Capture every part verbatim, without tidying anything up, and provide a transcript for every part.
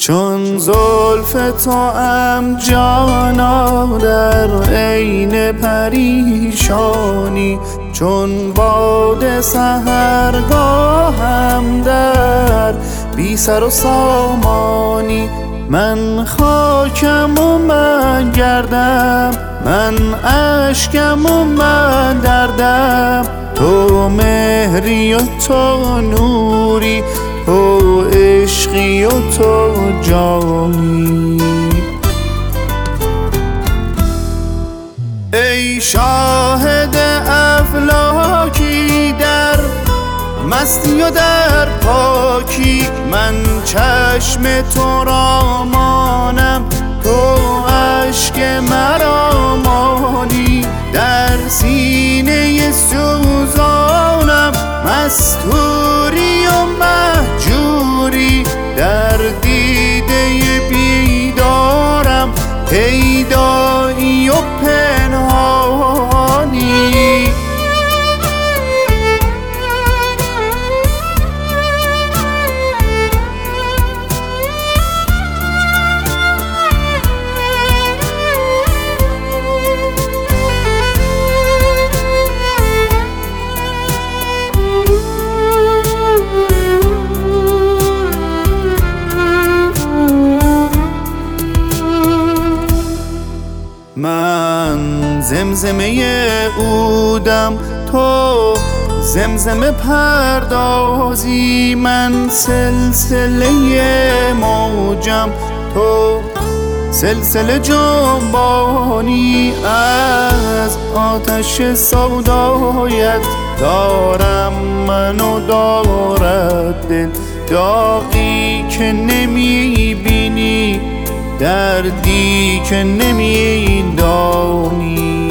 چون زلف توام جانا در عین پریشانی، چون باد سحرگاهم در بی سر و سامانی. من خاکم و من گردم، من اشکم و من دردم، تو مهری و تو نوری، تو عشقی و تو جانی. ای شاهد افلاکی در مستی و در پاکی، من چشم تو را مانم، تو اشک مرا مانی. در سینه سوزانم مستوری و مهجوری، در دیده بیدارم پیدایی و پنهانی. من زمزمه عودم، تو زمزمه پردازی، من سلسله موجم، تو سلسله جنبانی. از آتش سودایت دارم من و دارد دل، داغی که نمی بینی، دردی که نمی دانی.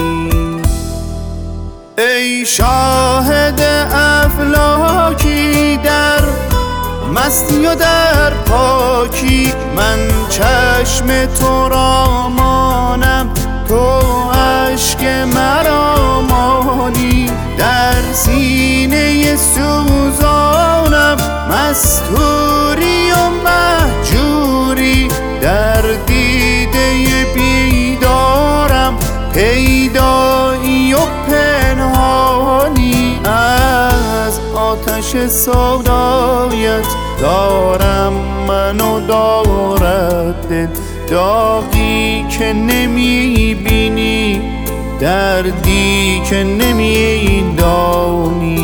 ای شاهد افلاکی در مستی و در پاکی، من چشم تو را مانم، تو اشک مرا مانی. در سینه سوزانم مستوری و مهجوری، در دیده بیدارم پیدایی و پنهانی. از آتش سودایت دارم من و دارد دل، داغی که نمی بینی، دردی که نمی دانی.